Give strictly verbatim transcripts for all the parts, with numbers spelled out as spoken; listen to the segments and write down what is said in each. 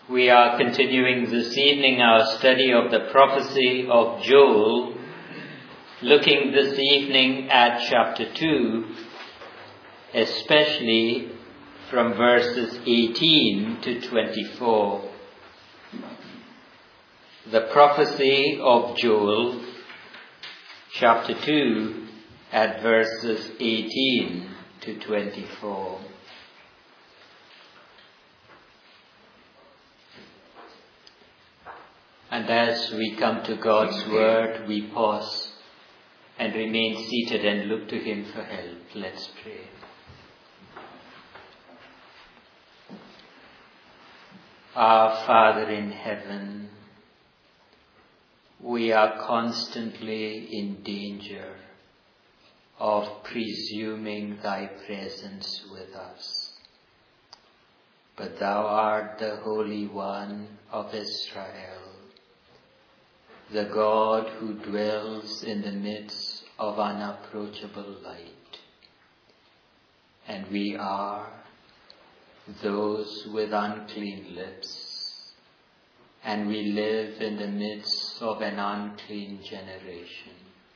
We are continuing this evening our study of the prophecy of Joel, looking this evening at chapter two, especially from verses eighteen to twenty-four. The prophecy of Joel, chapter two, at verses eighteen to twenty-four. And as we come to God's word, we pause and remain seated and look to Him for help. Let's pray. Our Father in heaven, we are constantly in danger of presuming Thy presence with us. But Thou art the Holy One of Israel, the God who dwells in the midst of unapproachable light. And we are those with unclean lips, and we live in the midst of an unclean generation.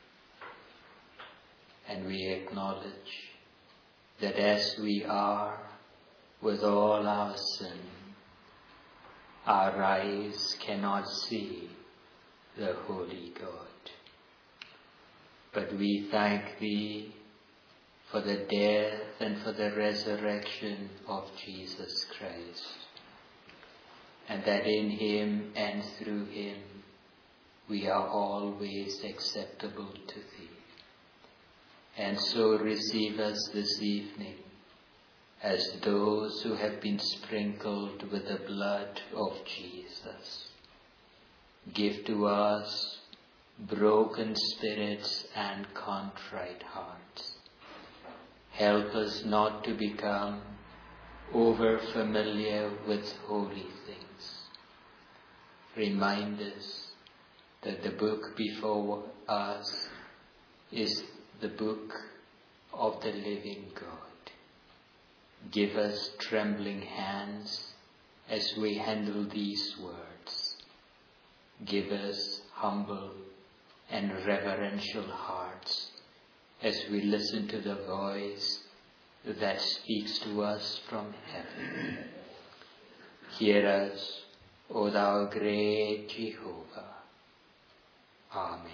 And we acknowledge that as we are with all our sin, our eyes cannot see the Holy God. But we thank Thee for the death and for the resurrection of Jesus Christ, and that in Him and through Him we are always acceptable to Thee. And so receive us this evening as those who have been sprinkled with the blood of Jesus. Give to us broken spirits and contrite hearts. Help us not to become over familiar with holy things. Remind us that the book before us is the book of the living God. Give us trembling hands as we handle these words. Give us humble and reverential hearts as we listen to the voice that speaks to us from heaven. Hear us, O Thou great Jehovah. Amen.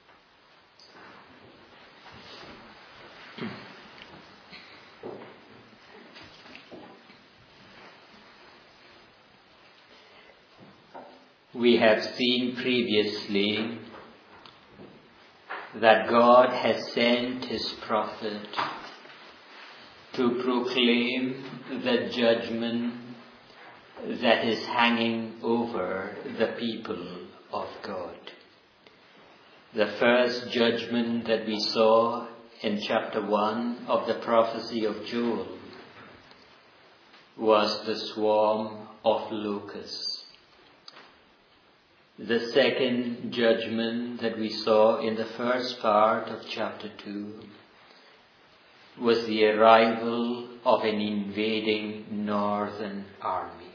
We have seen previously that God has sent His prophet to proclaim the judgment that is hanging over the people of God. The first judgment that we saw in chapter one of the prophecy of Joel was the swarm of locusts. The second judgment that we saw in the first part of chapter two was the arrival of an invading northern army.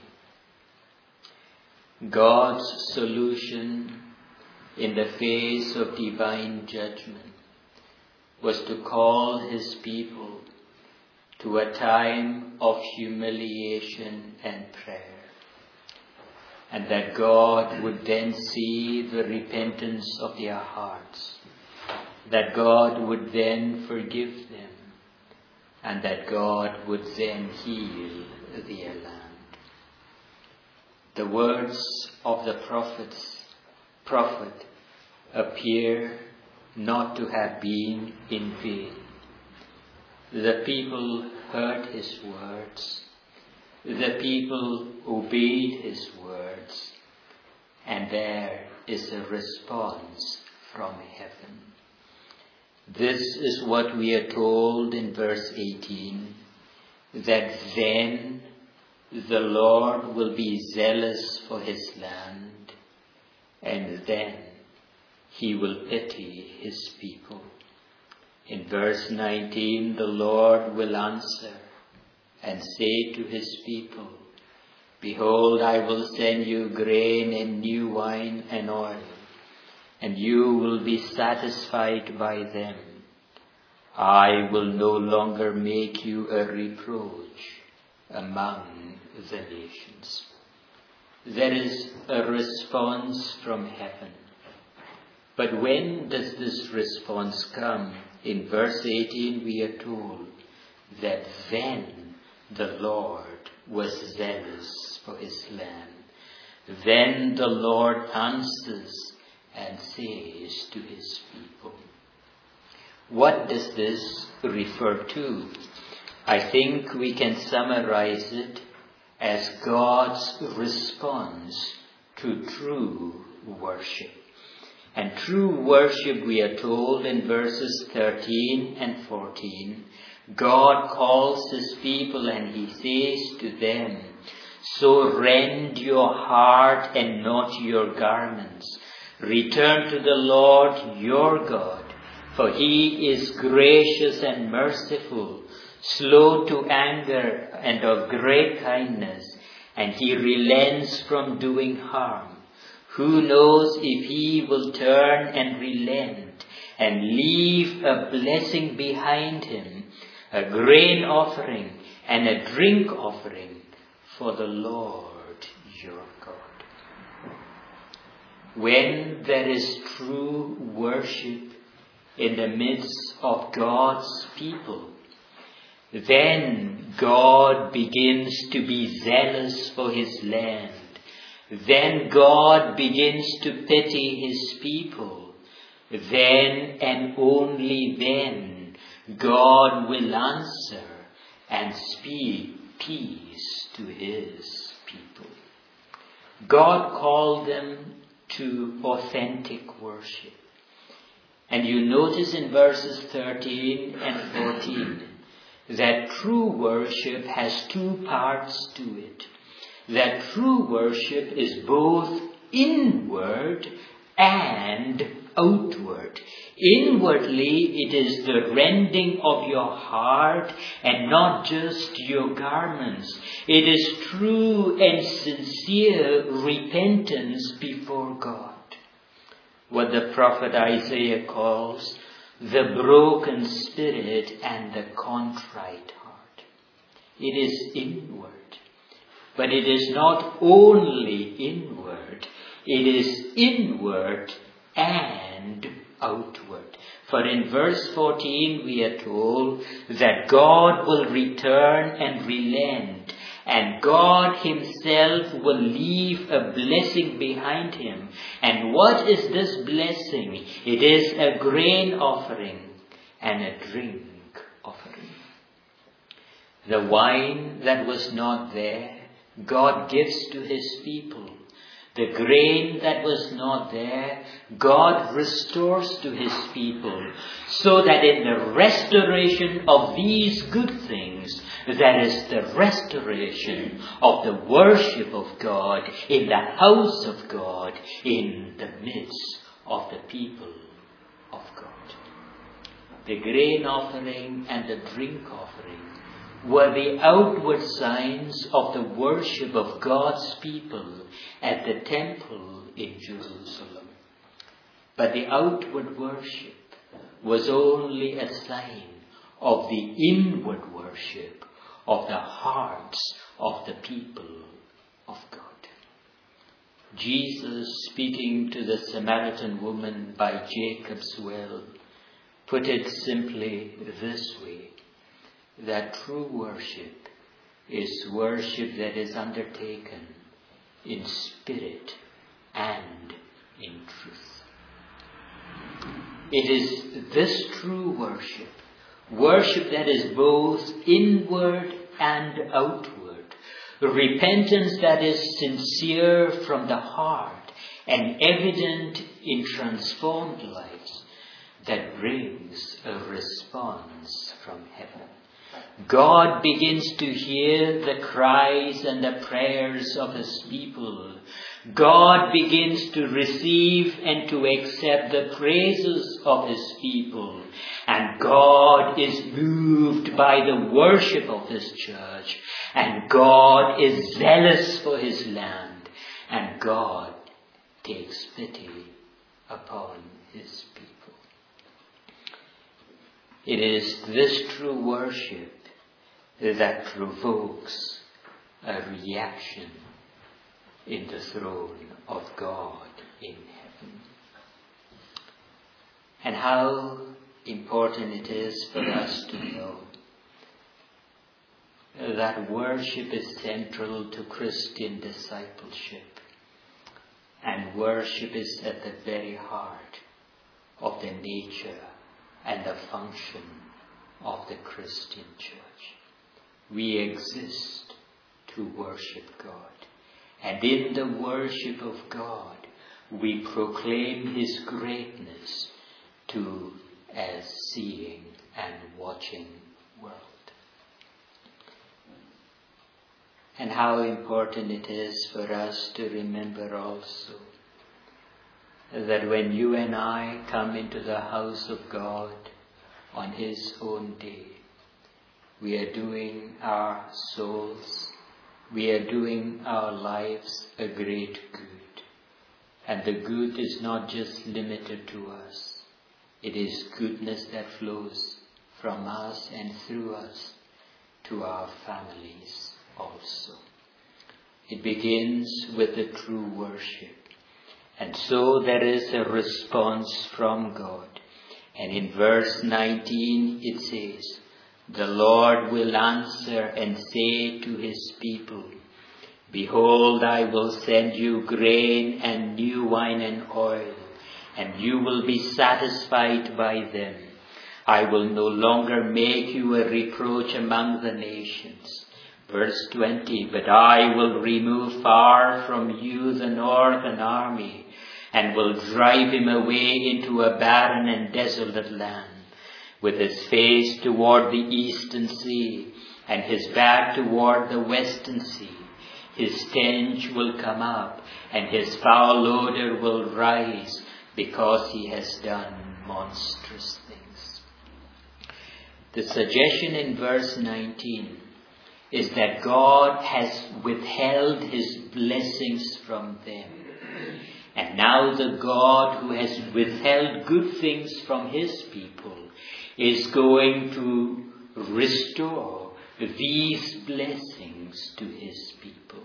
God's solution in the face of divine judgment was to call His people to a time of humiliation and prayer. And that God would then see the repentance of their hearts, that God would then forgive them, and that God would then heal their land. The words of the prophets, prophet appear not to have been in vain. The people heard His words. The people obeyed His words, and there is a response from heaven. This is what we are told in verse eighteen, that then the Lord will be zealous for His land, and then He will pity His people. In verse nineteen, the Lord will answer and say to His people, Behold, I will send you grain and new wine and oil, and you will be satisfied by them. I will no longer make you a reproach among the nations. There is a response from heaven. But when does this response come? In verse eighteen we are told that then the Lord was zealous for his land. Then the Lord answers and says to his people. What does this refer to? I think we can summarize it as God's response to true worship. And true worship, we are told in verses thirteen and fourteen, God calls his people and he says to them, so rend your heart and not your garments. Return to the Lord your God, for he is gracious and merciful, slow to anger and of great kindness, and he relents from doing harm. Who knows if he will turn and relent and leave a blessing behind him, a grain offering and a drink offering for the Lord your God. When there is true worship in the midst of God's people, then God begins to be zealous for his land. Then God begins to pity his people. Then and only then God will answer and speak peace to his people. God called them to authentic worship. And you notice in verses thirteen and fourteen that true worship has two parts to it. That true worship is both inward and outward. Inwardly, it is the rending of your heart and not just your garments. It is true and sincere repentance before God. What the prophet Isaiah calls the broken spirit and the contrite heart. It is inward. But it is not only inward, it is inward and outward. For in verse fourteen we are told that God will return and relent, and God himself will leave a blessing behind him. And what is this blessing? It is a grain offering and a drink offering. The wine that was not there, God gives to his people. The grain that was not there, God restores to his people, so that in the restoration of these good things, there is the restoration of the worship of God in the house of God, in the midst of the people of God. The grain offering and the drink offering were the outward signs of the worship of God's people at the temple in Jerusalem. But the outward worship was only a sign of the inward worship of the hearts of the people of God. Jesus, speaking to the Samaritan woman by Jacob's well, put it simply this way: that true worship is worship that is undertaken in spirit and in truth. It is this true worship, worship that is both inward and outward, repentance that is sincere from the heart and evident in transformed lives, that brings a response from heaven. God begins to hear the cries and the prayers of his people. God begins to receive and to accept the praises of his people. And God is moved by the worship of his church. And God is zealous for his land. And God takes pity upon his people. It is this true worship that provokes a reaction in the throne of God in heaven. And how important it is for us to know that worship is central to Christian discipleship. And worship is at the very heart of the nature and the function of the Christian church. We exist to worship God. And in the worship of God, we proclaim his greatness to a seeing and watching world. And how important it is for us to remember also that when you and I come into the house of God on his own day, we are doing our souls, we are doing our lives a great good. And the good is not just limited to us. It is goodness that flows from us and through us to our families also. It begins with the true worship. And so there is a response from God. And in verse nineteen it says, "The Lord will answer and say to his people, Behold, I will send you grain and new wine and oil, and you will be satisfied by them. I will no longer make you a reproach among the nations." Verse twenty, "But I will remove far from you the northern army, and will drive him away into a barren and desolate land, with his face toward the eastern sea, and his back toward the western sea. His stench will come up, and his foul odor will rise, because he has done monstrous things." The suggestion in verse nineteen is that God has withheld his blessings from them. And now the God who has withheld good things from his people is going to restore these blessings to his people.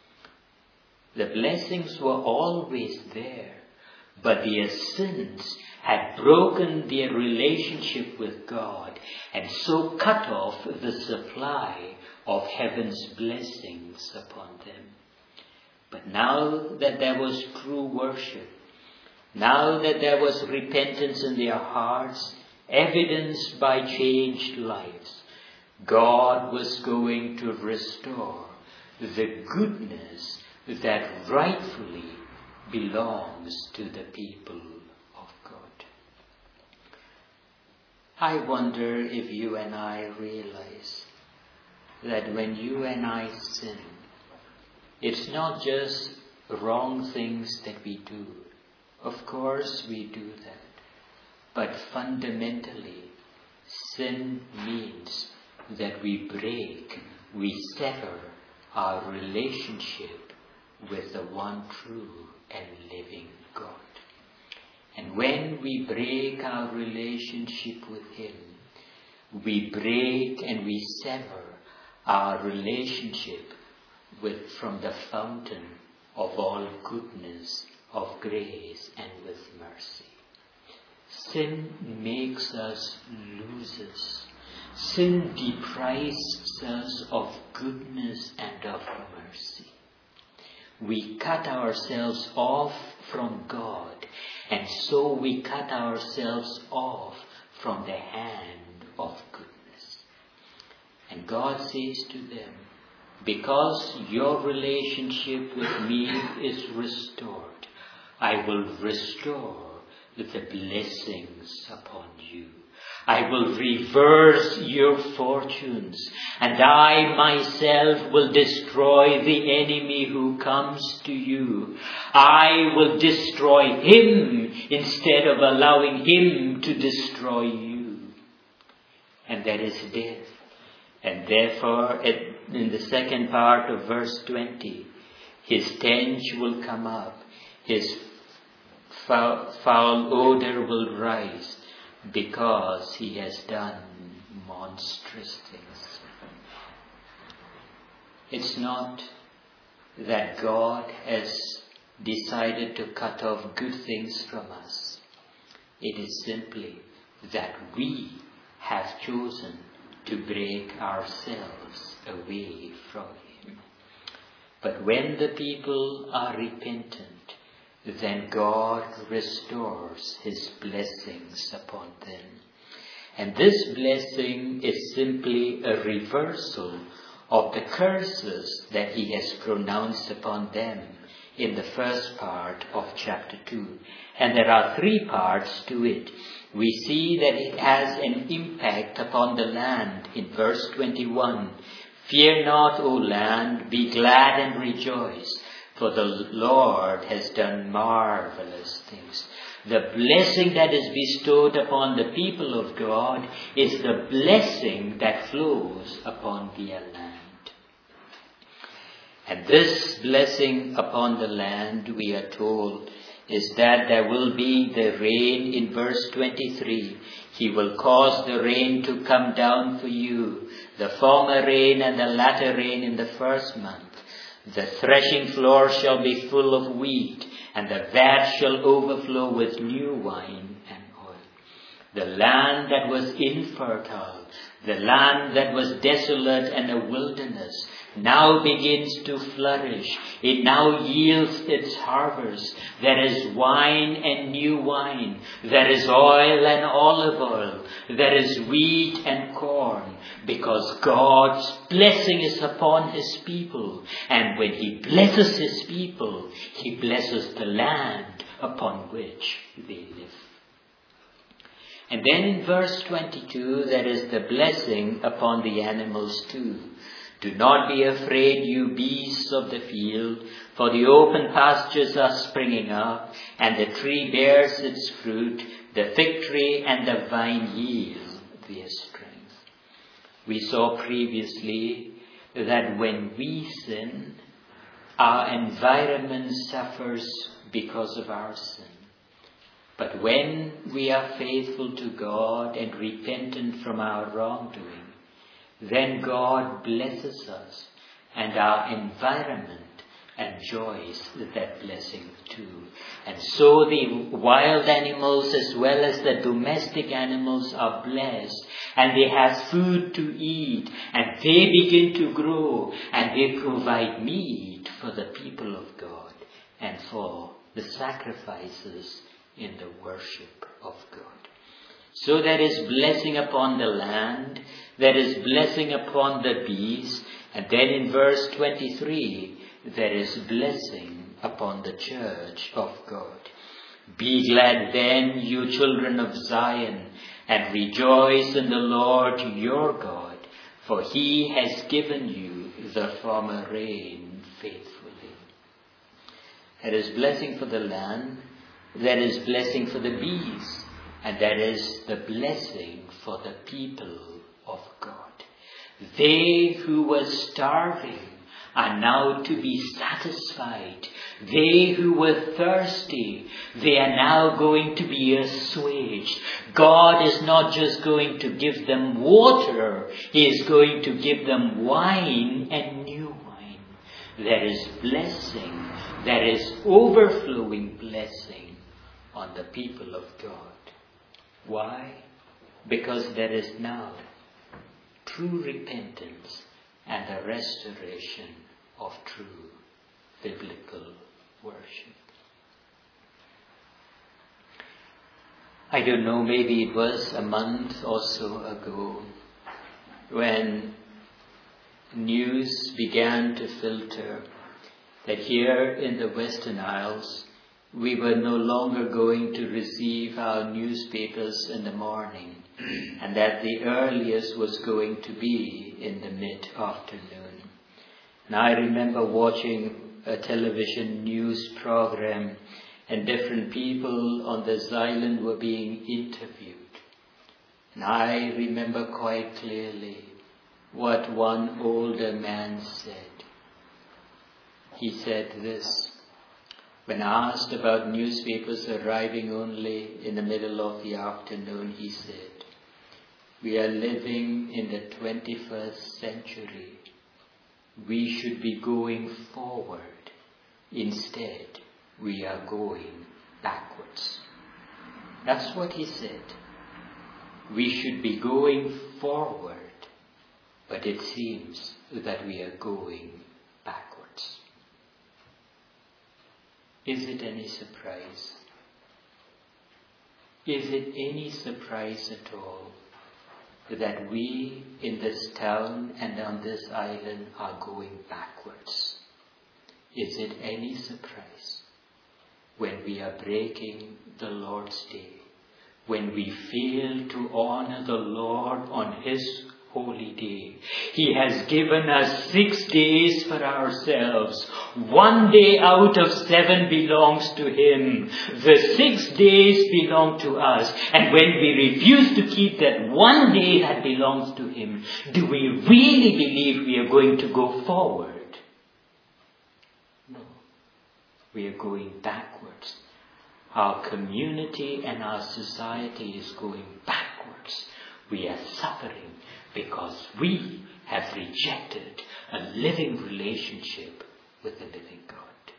The blessings were always there, but their sins had broken their relationship with God and so cut off the supply of heaven's blessings upon them. But now that there was true worship, now that there was repentance in their hearts, evidenced by changed lives, God was going to restore the goodness that rightfully belongs to the people of God. I wonder if you and I realize that when you and I sin, it's not just wrong things that we do. Of course we do that. But fundamentally, sin means that we break, we sever our relationship with the one true and living God. And when we break our relationship with him, we break and we sever our relationship with from the fountain of all goodness, of grace, and with mercy. Sin makes us losers. Sin deprives us of goodness and of mercy. We cut ourselves off from God, and so we cut ourselves off from the hand of goodness. And God says to them, because your relationship with me is restored, I will restore the blessings upon you. I will reverse your fortunes, and I myself will destroy the enemy who comes to you. I will destroy him instead of allowing him to destroy you. And that is death. And therefore, in the second part of verse twenty, his stench will come up, his foul, foul odor will rise, because he has done monstrous things. It's not that God has decided to cut off good things from us. It is simply that we have chosen to break ourselves away from him. But when the people are repentant, then God restores his blessings upon them. And this blessing is simply a reversal of the curses that he has pronounced upon them in the first part of chapter two. And there are three parts to it. We see that it has an impact upon the land in verse twenty-one. Fear not, O land, be glad and rejoice, for the Lord has done marvelous things. The blessing that is bestowed upon the people of God is the blessing that flows upon their land. And this blessing upon the land, we are told, is that there will be the rain in verse twenty-three. He will cause the rain to come down for you, the former rain and the latter rain in the first month. The threshing floor shall be full of wheat, and the vat shall overflow with new wine and oil. The land that was infertile, the land that was desolate and a wilderness, now begins to flourish. It now yields its harvest. There is wine and new wine. There is oil and olive oil. There is wheat and corn. Because God's blessing is upon his people. And when he blesses his people, he blesses the land upon which they live. And then in verse twenty-two, there is the blessing upon the animals too. Do not be afraid, you beasts of the field, for the open pastures are springing up, and the tree bears its fruit, the fig tree and the vine yield their strength. We saw previously that when we sin, our environment suffers because of our sin. But when we are faithful to God and repentant from our wrongdoing, then God blesses us, and our environment enjoys that blessing too. And so the wild animals as well as the domestic animals are blessed, and they have food to eat, and they begin to grow, and they provide meat for the people of God and for the sacrifices in the worship of God. So there is blessing upon the land, there is blessing upon the beasts, and then in verse twenty-three, there is blessing upon the church of God. Be glad then, you children of Zion, and rejoice in the Lord your God, for he has given you the former rain faithfully. There is blessing for the land, there is blessing for the beasts, and there is the blessing for the people of God. They who were starving are now to be satisfied. They who were thirsty, they are now going to be assuaged. God is not just going to give them water, he is going to give them wine and new wine. There is blessing, there is overflowing blessing on the people of God. Why? Because there is now true repentance and the restoration of true biblical worship. I don't know, maybe it was a month or so ago when news began to filter that here in the Western Isles we were no longer going to receive our newspapers in the morning, and that the earliest was going to be in the mid-afternoon. And I remember watching a television news program, and different people on this island were being interviewed. And I remember quite clearly what one older man said. He said this: when asked about newspapers arriving only in the middle of the afternoon, he said, "We are living in the twenty-first century. We should be going forward. Instead, we are going backwards." That's what he said. We should be going forward, but it seems that we are going backwards. Is it any surprise? Is it any surprise at all that we in this town and on this island are going backwards? Is it any surprise when we are breaking the Lord's Day, when we fail to honor the Lord on His holy day? He has given us six days for ourselves. One day out of seven belongs to Him. The six days belong to us. And when we refuse to keep that one day that belongs to Him, do we really believe we are going to go forward? No. We are going backwards. Our community and our society is going backwards. We are suffering because we have rejected a living relationship with the living God.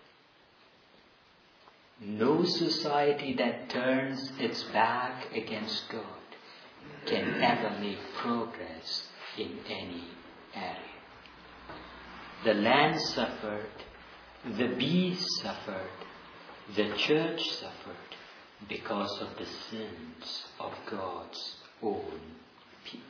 No society that turns its back against God can ever make progress in any area. The land suffered, the bees suffered, the church suffered because of the sins of God's own people.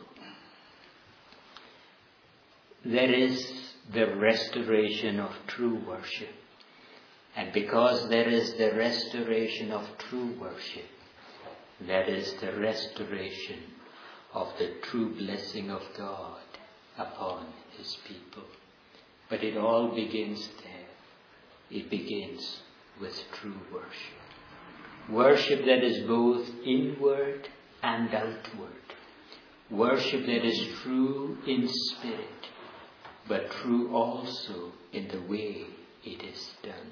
There is the restoration of true worship. And because there is the restoration of true worship, there is the restoration of the true blessing of God upon His people. But it all begins there. It begins with true worship. Worship that is both inward and outward. Worship that is true in spirit, but true also in the way it is done.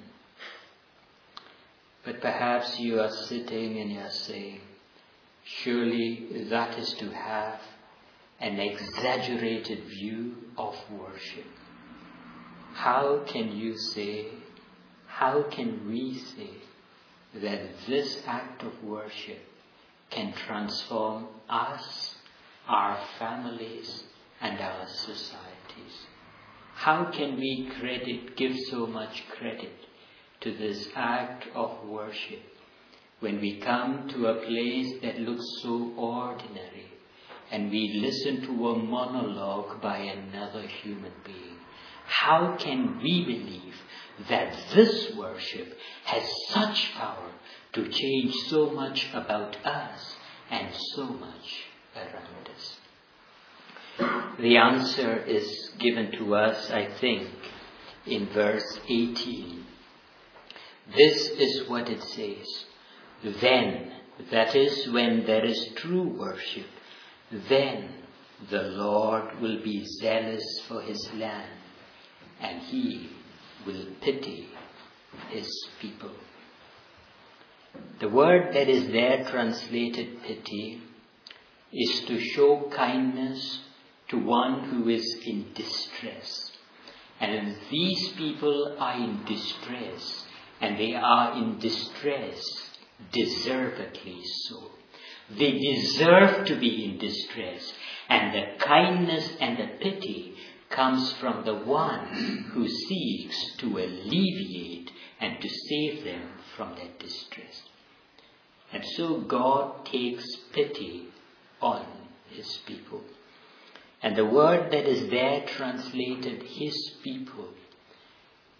But perhaps you are sitting and you are saying, surely that is to have an exaggerated view of worship. How can you say, how can we say that this act of worship can transform us, our families, and our societies? How can we credit, give so much credit to this act of worship when we come to a place that looks so ordinary and we listen to a monologue by another human being? How can we believe that this worship has such power to change so much about us and so much around us? The answer is given to us, I think, in verse eighteen. This is what it says. Then, that is when there is true worship, then the Lord will be zealous for His land, and He will pity His people. The word that is there translated pity is to show kindness to one who is in distress. And these people are in distress, and they are in distress deservedly so. They deserve to be in distress, and the kindness and the pity comes from the one who seeks to alleviate and to save them from their distress. And so God takes pity on His people. And the word that is there translated His people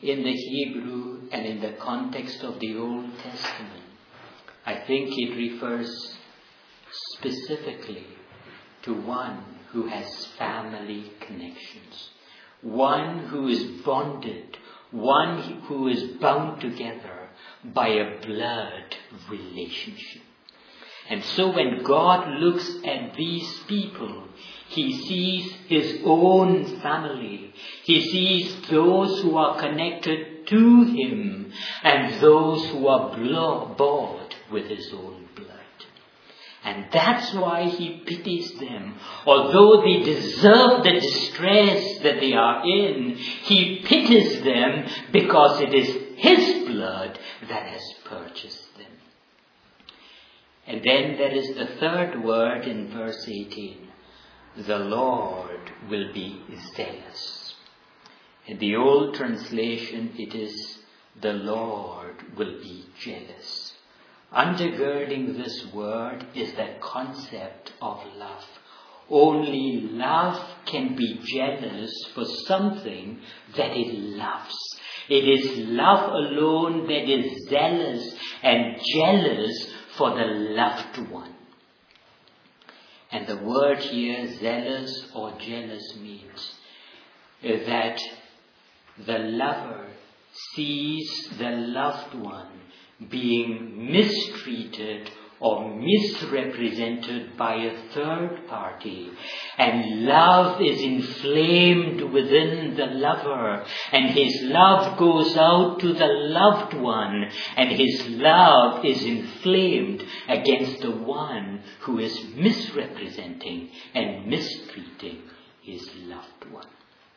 in the Hebrew and in the context of the Old Testament, I think it refers specifically to one who has family connections, one who is bonded, one who is bound together by a blood relationship. And so when God looks at these people, he sees his own family. He sees those who are connected to him and those who are bought with his own blood. And that's why he pities them. Although they deserve the distress that they are in, he pities them because it is his blood that has purchased them. And then there is the third word in verse eighteen. The Lord will be zealous. In the old translation, it is the Lord will be jealous. Undergirding this word is the concept of love. Only love can be jealous for something that it loves. It is love alone that is zealous and jealous for the loved one. And the word here, zealous or jealous, means that the lover sees the loved one being mistreated or misrepresented by a third party. And love is inflamed within the lover. And his love goes out to the loved one. And his love is inflamed against the one who is misrepresenting and mistreating his loved one.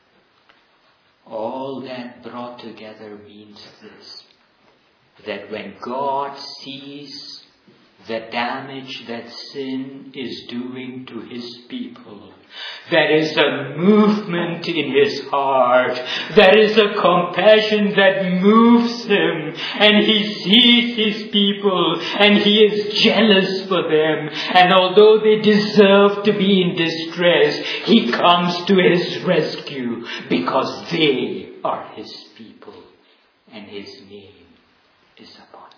All that brought together means this, that when God sees the damage that sin is doing to his people, there is a movement in his heart. There is a compassion that moves him, and he sees his people and he is jealous for them. And although they deserve to be in distress, he comes to his rescue because they are his people and his name is upon them.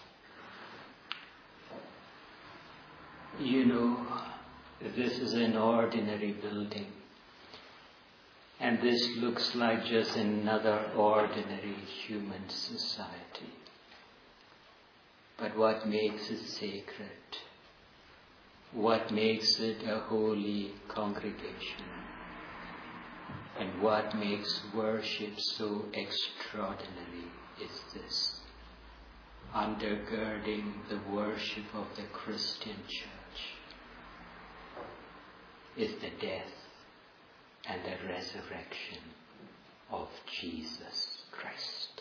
You know, this is an ordinary building. And this looks like just another ordinary human society. But what makes it sacred? What makes it a holy congregation? And what makes worship so extraordinary is this. Undergirding the worship of the Christian church is the death and the resurrection of Jesus Christ.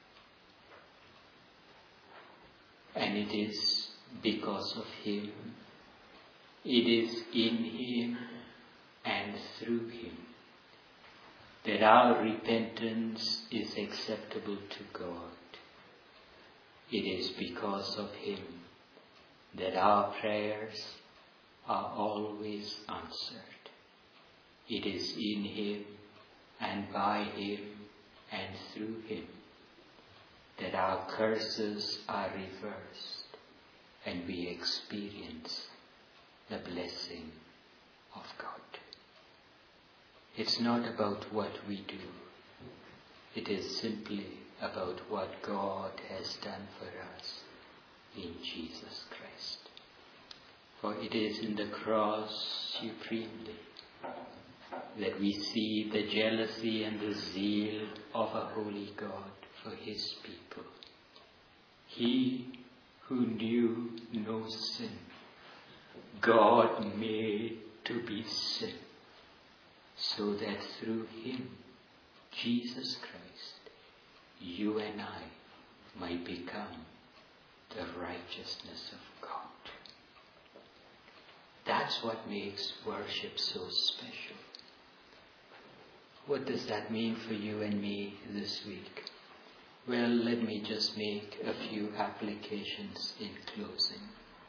And it is because of him, it is in him and through him that our repentance is acceptable to God. It is because of him that our prayers are always answered. It is in him and by him and through him that our curses are reversed and we experience the blessing of God. It's not about what we do. It is simply about what God has done for us in Jesus Christ. For it is in the cross supremely that we see the jealousy and the zeal of a holy God for his people. He who knew no sin, God made to be sin, so that through him, Jesus Christ, you and I might become the righteousness of God. That's what makes worship so special. What does that mean for you and me this week? Well, let me just make a few applications in closing.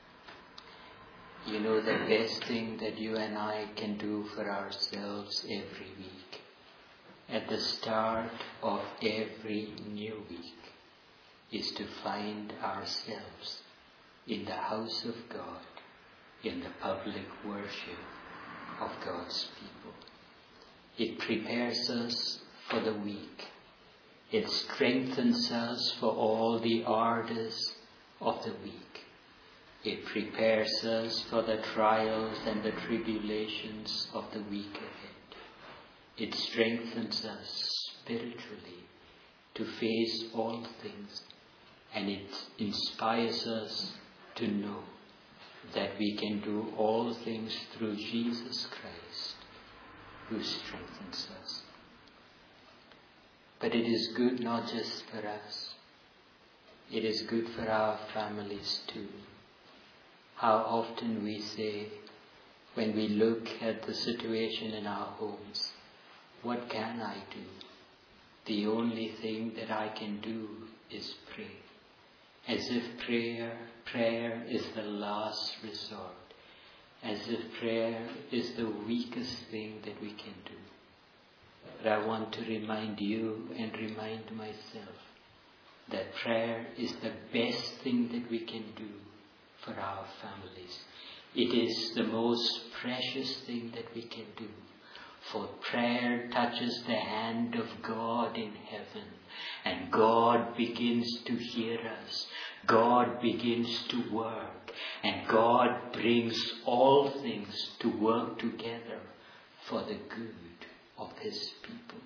You know, the best thing that you and I can do for ourselves every week at the start of every new week is to find ourselves in the house of God, in the public worship of God's people. It prepares us for the week. It strengthens us for all the ardors of the week. It prepares us for the trials and the tribulations of the week ahead. It strengthens us spiritually to face all things, and it inspires us to know that we can do all things through Jesus Christ, who strengthens us. But it is good not just for us. It is good for our families too. How often we say, when we look at the situation in our homes, what can I do? The only thing that I can do is pray. As if prayer, prayer is the last resort. As if prayer is the weakest thing that we can do. But I want to remind you and remind myself that prayer is the best thing that we can do for our families. It is the most precious thing that we can do. For prayer touches the hand of God in heaven, and God begins to hear us. God begins to work, and God brings all things to work together for the good of His people.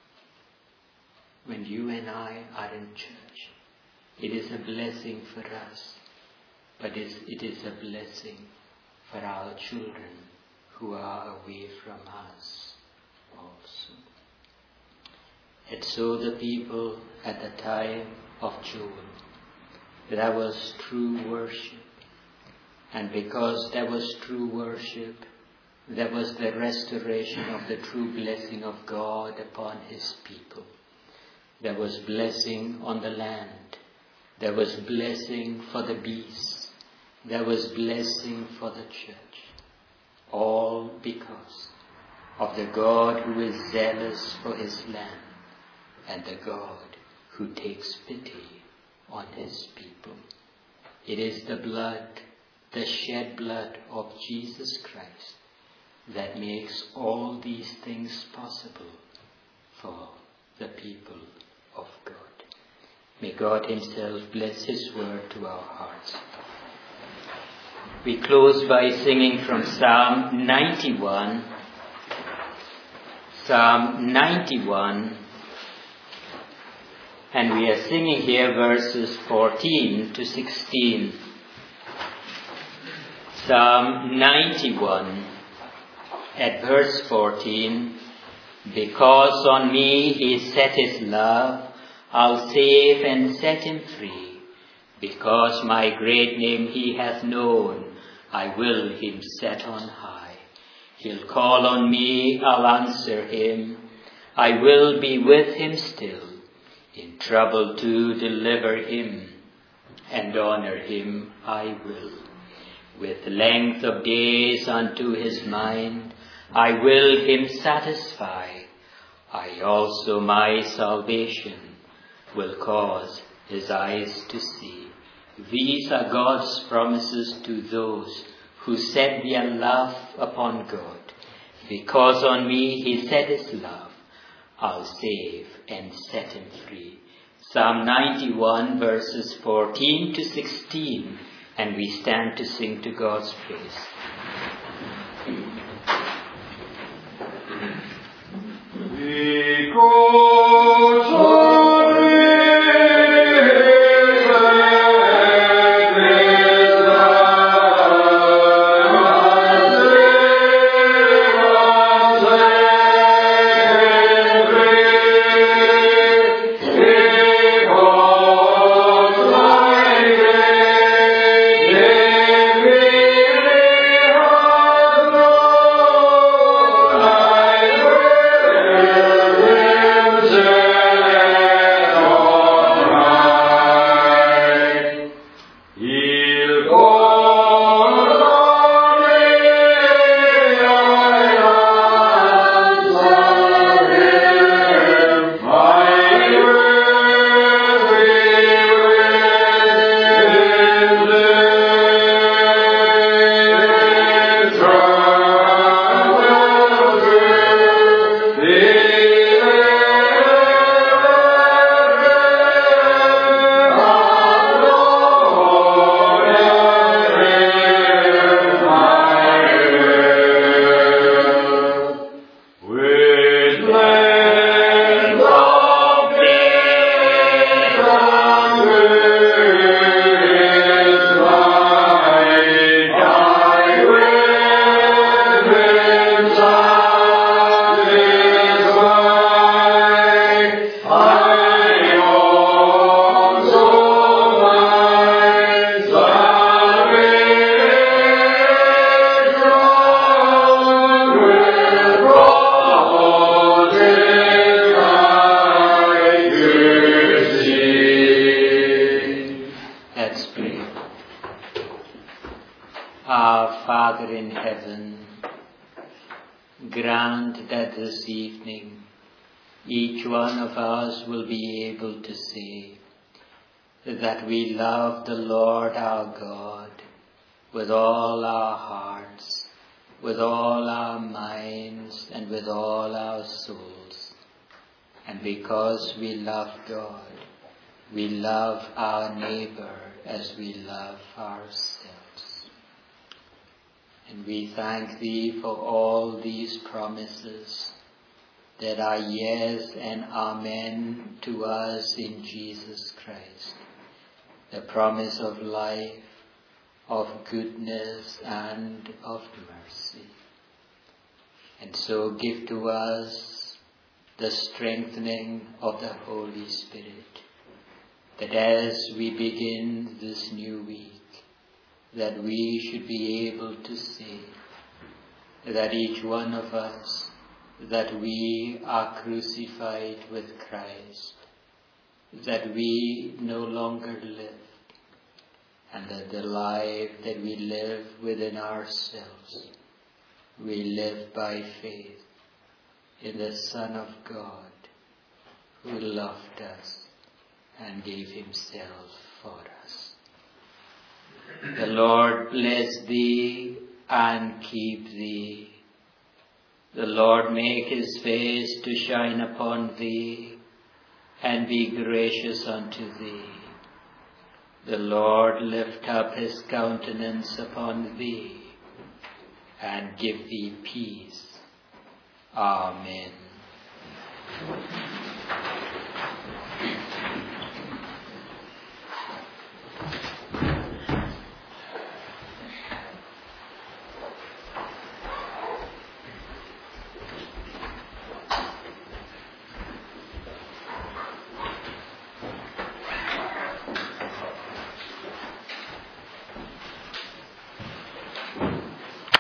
When you and I are in church, it is a blessing for us, but it is a blessing for our children who are away from us also. And so the people at the time of Joel, there was true worship. And because there was true worship, there was the restoration of the true blessing of God upon His people. There was blessing on the land. There was blessing for the beasts. There was blessing for the church. All because of the God who is zealous for His land and the God who takes pity on His people. It is the blood, the shed blood of Jesus Christ that makes all these things possible for the people of God. May God Himself bless His word to our hearts. We close by singing from Psalm ninety-one. Psalm ninety-one. And we are singing here verses fourteen to sixteen. Psalm ninety-one. At verse fourteen, because on me He set His love, I'll save and set him free. Because my great name He hath known, I will him set on high. He'll call on me, I'll answer him. I will be with him still. In trouble to deliver him, and honor him I will. With length of days unto his mind, I will him satisfy. I also my salvation will cause his eyes to see. These are God's promises to those who set their love upon God. Because on me He set His love, I'll save and set him free. Psalm ninety-one verses fourteen to sixteen, and we stand to sing to God's praise. Because Yeah. Father in heaven, grant that this evening each one of us will be able to say that we love the Lord our God with all our hearts, with all our minds, and with all our souls. And because we love God, we love our neighbor as we love ourselves. And we thank Thee for all these promises that are yes and amen to us in Jesus Christ. The promise of life, of goodness, and of mercy. And so give to us the strengthening of the Holy Spirit, that as we begin this new week, that we should be able to say that each one of us, that we are crucified with Christ, that we no longer live, and that the life that we live within ourselves, we live by faith in the Son of God, who loved us and gave himself for us. The Lord bless thee and keep thee. The Lord make his face to shine upon thee and be gracious unto thee. The Lord lift up his countenance upon thee and give thee peace. Amen.